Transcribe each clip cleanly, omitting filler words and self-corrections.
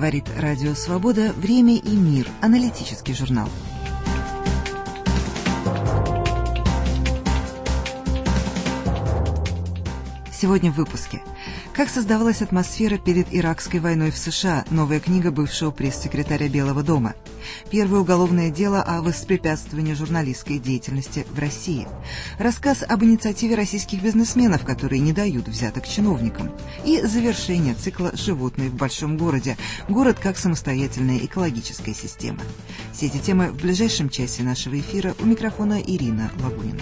Говорит Радио Свобода. Время и мир. Аналитический журнал. Сегодня в выпуске. Как создавалась атмосфера перед Иракской войной в США? Новая книга бывшего пресс-секретаря Белого дома. Первое уголовное дело о воспрепятствовании журналистской деятельности в России. Рассказ об инициативе российских бизнесменов, которые не дают взяток чиновникам. И завершение цикла «Животные в большом городе». Город как самостоятельная экологическая система. Все эти темы в ближайшем часе нашего эфира. У микрофона Ирина Лагунина.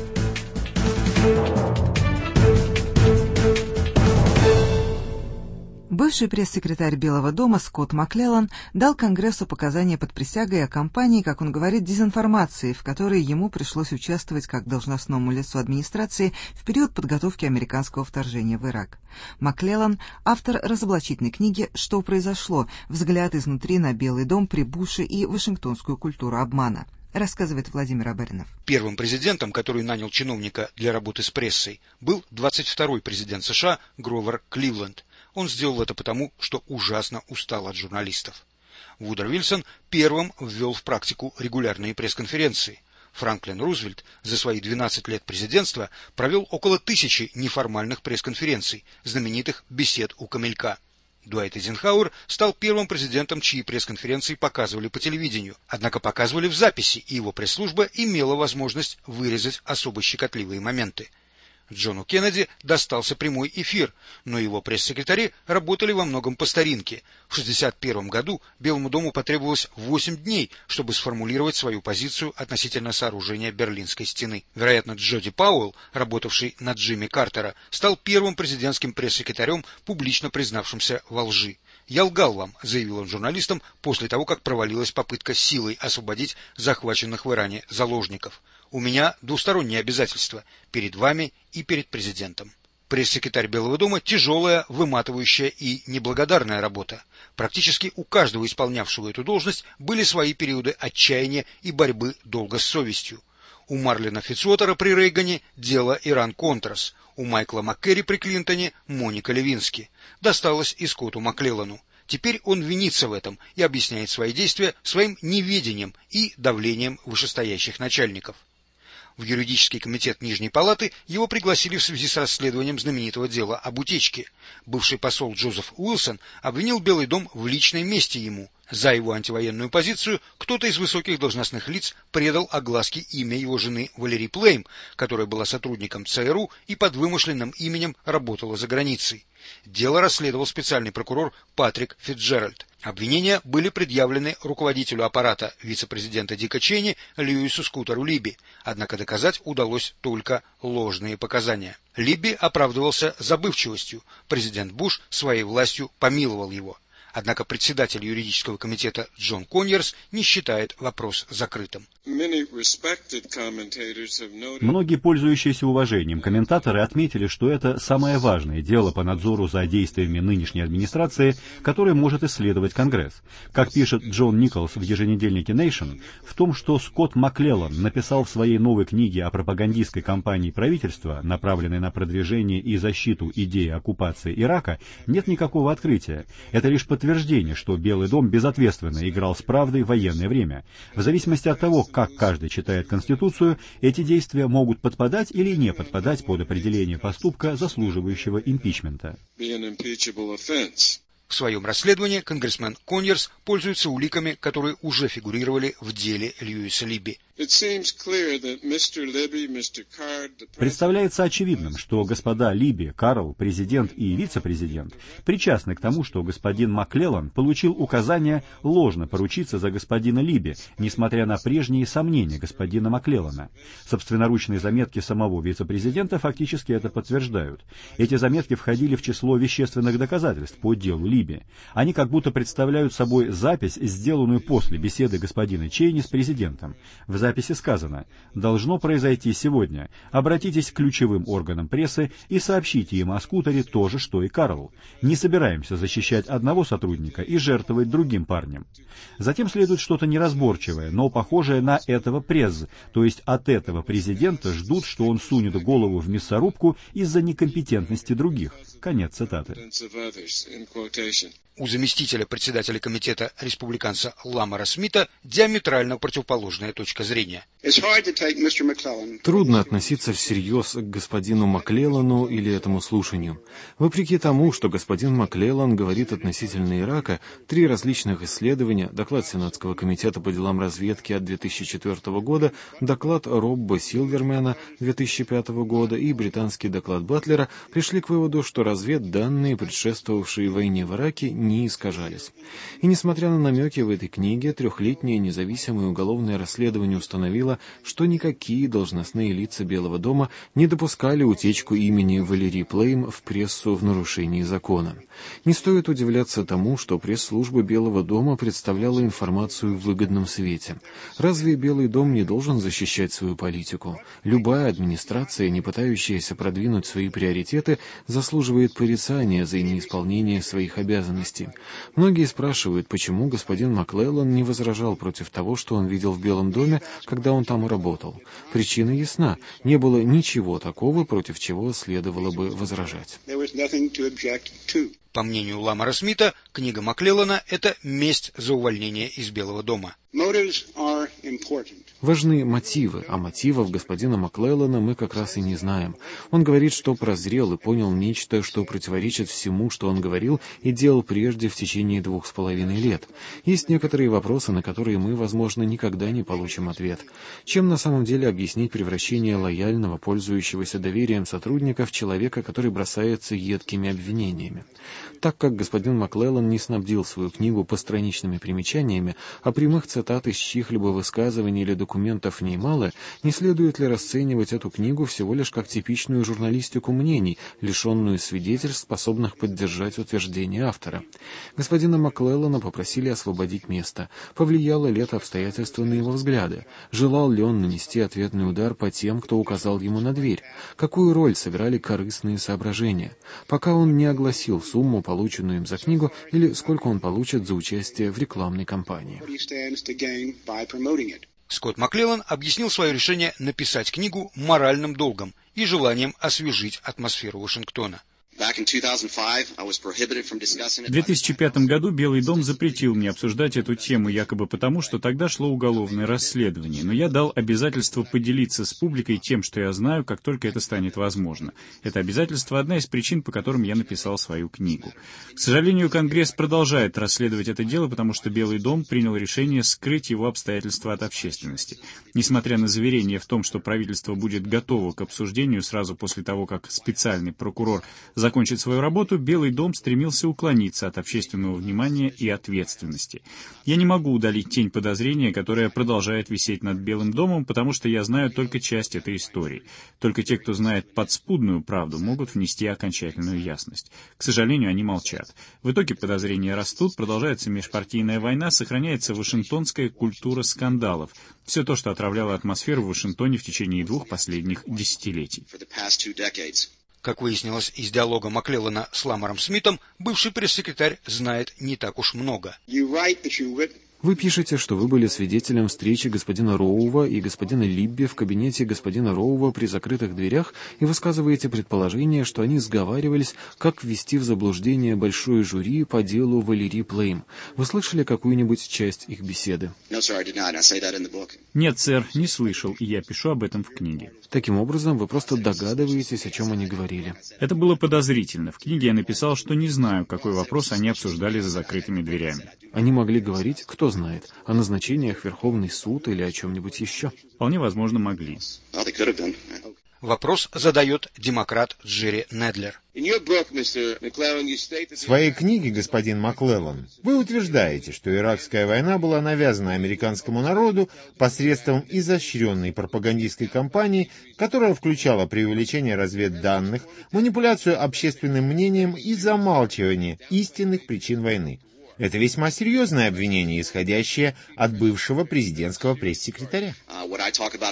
Бывший пресс-секретарь Белого дома Скотт Маклеллан дал Конгрессу показания под присягой о кампании, как он говорит, дезинформации, в которой ему пришлось участвовать как должностному лицу администрации в период подготовки американского вторжения в Ирак. Маклеллан – автор разоблачительной книги «Что произошло? Взгляд изнутри на Белый дом при Буше и вашингтонскую культуру обмана». Рассказывает Владимир Абаринов. Первым президентом, который нанял чиновника для работы с прессой, был 22-й президент США Гровер Кливленд. Он сделал это потому, что ужасно устал от журналистов. Вудро Вильсон первым ввел в практику регулярные пресс-конференции. Франклин Рузвельт за свои 12 лет президентства провел около 1000 неформальных пресс-конференций, знаменитых бесед у Камелька. Дуайт Эйзенхауэр стал первым президентом, чьи пресс-конференции показывали по телевидению, однако показывали в записи, и его пресс-служба имела возможность вырезать особо щекотливые моменты. Джону Кеннеди достался прямой эфир, но его пресс-секретари работали во многом по старинке. В 1961 году Белому дому потребовалось 8 дней, чтобы сформулировать свою позицию относительно сооружения Берлинской стены. Вероятно, Джоди Пауэлл, работавший на Джимми Картера, стал первым президентским пресс-секретарем, публично признавшимся во лжи. «Я лгал вам», — заявил он журналистам после того, как провалилась попытка силой освободить захваченных в Иране заложников. «У меня двусторонние обязательства перед вами и перед президентом». Пресс-секретарь Белого дома – тяжелая, выматывающая и неблагодарная работа. Практически у каждого исполнявшего эту должность были свои периоды отчаяния и борьбы долго с совестью. У Марлина Фицуотера при Рейгане дело Иран-Контрас, у Майкла Маккери при Клинтоне Моника Левински. Досталось и Скотту Маклеллану. Теперь он винится в этом и объясняет свои действия своим неведением и давлением вышестоящих начальников. В юридический комитет Нижней палаты его пригласили в связи с расследованием знаменитого дела об утечке. Бывший посол Джозеф Уилсон обвинил Белый дом в личной мести ему. За его антивоенную позицию кто-то из высоких должностных лиц предал огласке имя его жены Валерии Плейм, которая была сотрудником ЦРУ и под вымышленным именем работала за границей. Дело расследовал специальный прокурор Патрик Фицджеральд. Обвинения были предъявлены руководителю аппарата вице-президента Дика Чейни Льюису Скутеру Либби, однако доказать удалось только ложные показания. Либби оправдывался забывчивостью, президент Буш своей властью помиловал его. Однако председатель юридического комитета Джон Коньерс не считает вопрос закрытым. Многие пользующиеся уважением комментаторы отметили, что это самое важное дело по надзору за действиями нынешней администрации, которое может исследовать Конгресс. Как пишет Джон Николс в еженедельнике Nation, в том, что Скотт Маклеллан написал в своей новой книге о пропагандистской кампании правительства, направленной на продвижение и защиту идеи оккупации Ирака, нет никакого открытия. Это лишь подтверждение, что Белый дом безответственно играл с правдой в военное время. В зависимости от того, как каждый читает Конституцию, эти действия могут подпадать или не подпадать под определение поступка, заслуживающего импичмента. В своем расследовании конгрессмен Коньерс пользуется уликами, которые уже фигурировали в деле Льюиса Либби. Представляется очевидным, что господа Либби, Карл, президент и вице-президент причастны к тому, что господин Маклеллан получил указание ложно поручиться за господина Либби, несмотря на прежние сомнения господина Маклеллана. Собственноручные заметки самого вице-президента фактически это подтверждают. Эти заметки входили в число вещественных доказательств по делу Либби. Они как будто представляют собой запись, сделанную после беседы господина Чейни с президентом. В записи сказано: «Должно произойти сегодня. Обратитесь к ключевым органам прессы и сообщите им о Скутере то же, что и Карл. Не собираемся защищать одного сотрудника и жертвовать другим парнем». Затем следует что-то неразборчивое, но похожее на этого пресс, то есть от этого президента ждут, что он сунет голову в мясорубку из-за некомпетентности других. Конец цитаты. у заместителя председателя комитета республиканца Ламара Смита диаметрально противоположная точка зрения. Трудно относиться всерьез к господину Маклеллану или этому слушанию. Вопреки тому, что господин Маклеллан говорит относительно Ирака, 3 различных исследования, доклад Сенатского комитета по делам разведки от 2004 года, доклад Робба Силвермена 2005 года и британский доклад Батлера пришли к выводу, что разведданные, предшествовавшие войне в Ираке, не искажались. И несмотря на намеки в этой книге, 3-летнее независимое уголовное расследование установило, что никакие должностные лица Белого дома не допускали утечку имени Валерии Плейм в прессу в нарушении закона. Не стоит удивляться тому, что пресс-служба Белого дома представляла информацию в выгодном свете. Разве Белый дом не должен защищать свою политику? Любая администрация, не пытающаяся продвинуть свои приоритеты, заслуживает порицания за неисполнение своих обязанностей. Многие спрашивают, почему господин Маклеллан не возражал против того, что он видел в Белом доме, когда он там работал. Причина ясна. Не было ничего такого, против чего следовало бы возражать. По мнению Ламара Смита, книга Маклеллана – это месть за увольнение из Белого дома. Важны мотивы, а мотивов господина Маклеллана мы как раз и не знаем. Он говорит, что прозрел и понял нечто, что противоречит всему, что он говорил и делал прежде в течение 2,5 лет. Есть некоторые вопросы, на которые мы, возможно, никогда не получим ответ. Чем на самом деле объяснить превращение лояльного, пользующегося доверием сотрудника в человека, который бросается едкими обвинениями? Так как господин Маклеллан не снабдил свою книгу постраничными примечаниями, а прямых цитат из чьих-либо высказываний или документов в ней мало, не следует ли расценивать эту книгу всего лишь как типичную журналистику мнений, лишенную свидетельств, способных поддержать утверждение автора? Господина Маклеллана попросили освободить место. Повлияло ли это обстоятельство на его взгляды? Желал ли он нанести ответный удар по тем, кто указал ему на дверь? Какую роль сыграли корыстные соображения? Пока он не огласил сумму, полученную им за книгу, или сколько он получит за участие в рекламной кампании. Скотт Маклеллан объяснил свое решение написать книгу моральным долгом и желанием освежить атмосферу Вашингтона. В 2005 году Белый дом запретил мне обсуждать эту тему, якобы потому, что тогда шло уголовное расследование, но я дал обязательство поделиться с публикой тем, что я знаю, как только это станет возможно. Это обязательство — одна из причин, по которым я написал свою книгу. К сожалению, Конгресс продолжает расследовать это дело, потому что Белый дом принял решение скрыть его обстоятельства от общественности. Несмотря на заверение в том, что правительство будет готово к обсуждению сразу после того, как специальный прокурор закончить свою работу, Белый дом стремился уклониться от общественного внимания и ответственности. Я не могу удалить тень подозрения, которая продолжает висеть над Белым домом, потому что я знаю только часть этой истории. Только те, кто знает подспудную правду, могут внести окончательную ясность. К сожалению, они молчат. В итоге подозрения растут, продолжается межпартийная война, сохраняется вашингтонская культура скандалов. Все то, что отравляло атмосферу в Вашингтоне в течение 2 последних десятилетий. Как выяснилось из диалога Маклеллана с Ламаром Смитом, бывший пресс-секретарь знает не так уж много. Вы пишете, что вы были свидетелем встречи господина Роува и господина Либби в кабинете господина Роува при закрытых дверях и высказываете предположение, что они сговаривались, как ввести в заблуждение большое жюри по делу Валерии Плейм. Вы слышали какую-нибудь часть их беседы? Нет, сэр, не слышал, и я пишу об этом в книге. Таким образом, вы просто догадываетесь, о чем они говорили. Это было подозрительно. В книге я написал, что не знаю, какой вопрос они обсуждали за закрытыми дверями. Они могли говорить, кто знает, о назначениях в Верховный суд или о чем-нибудь еще. Вполне возможно, могли. Вопрос задает демократ Джерри Недлер. В своей книге, господин Маклеллан, вы утверждаете, что иракская война была навязана американскому народу посредством изощренной пропагандистской кампании, которая включала преувеличение разведданных, манипуляцию общественным мнением и замалчивание истинных причин войны. Это весьма серьезное обвинение, исходящее от бывшего президентского пресс-секретаря.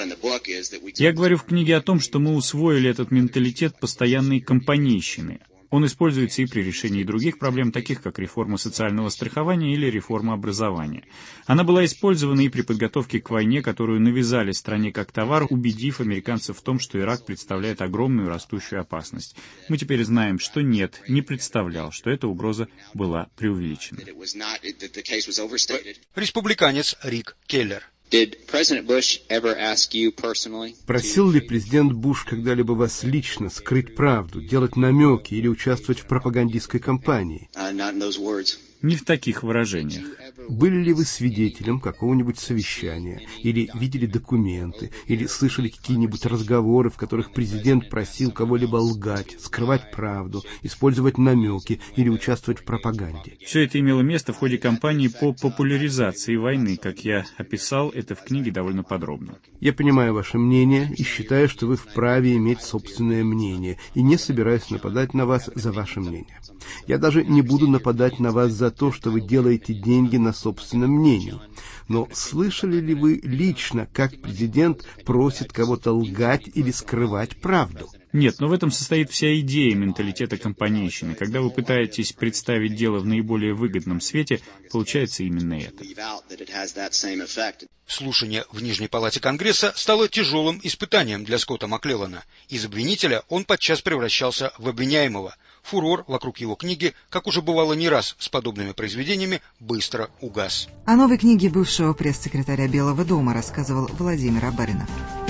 Я говорю в книге о том, что мы усвоили этот менталитет постоянной компанейщины. Он используется и при решении других проблем, таких как реформа социального страхования или реформа образования. Она была использована и при подготовке к войне, которую навязали стране как товар, убедив американцев в том, что Ирак представляет огромную растущую опасность. Мы теперь знаем, что нет, не представлял, что эта угроза была преувеличена. Республиканец Рик Келлер. Просил ли президент Буш когда-либо вас лично скрыть правду, делать намеки или участвовать в пропагандистской кампании? Не в таких выражениях. Были ли вы свидетелем какого-нибудь совещания, или видели документы, или слышали какие-нибудь разговоры, в которых президент просил кого-либо лгать, скрывать правду, использовать намеки или участвовать в пропаганде? Все это имело место в ходе кампании по популяризации войны, как я описал это в книге довольно подробно. Я понимаю ваше мнение и считаю, что вы вправе иметь собственное мнение, и не собираюсь нападать на вас за ваше мнение. Я даже не буду нападать на вас за то, что вы делаете деньги на собственном мнении. Но слышали ли вы лично, как президент просит кого-то лгать или скрывать правду? Нет, но в этом состоит вся идея менталитета компанейщины. Когда вы пытаетесь представить дело в наиболее выгодном свете, получается именно это. Слушание в Нижней палате Конгресса стало тяжелым испытанием для Скотта Маклеллана. Из обвинителя он подчас превращался в обвиняемого. Фурор вокруг его книги, как уже бывало не раз с подобными произведениями, быстро угас. О новой книге бывшего пресс-секретаря Белого дома рассказывал Владимир Абаринов.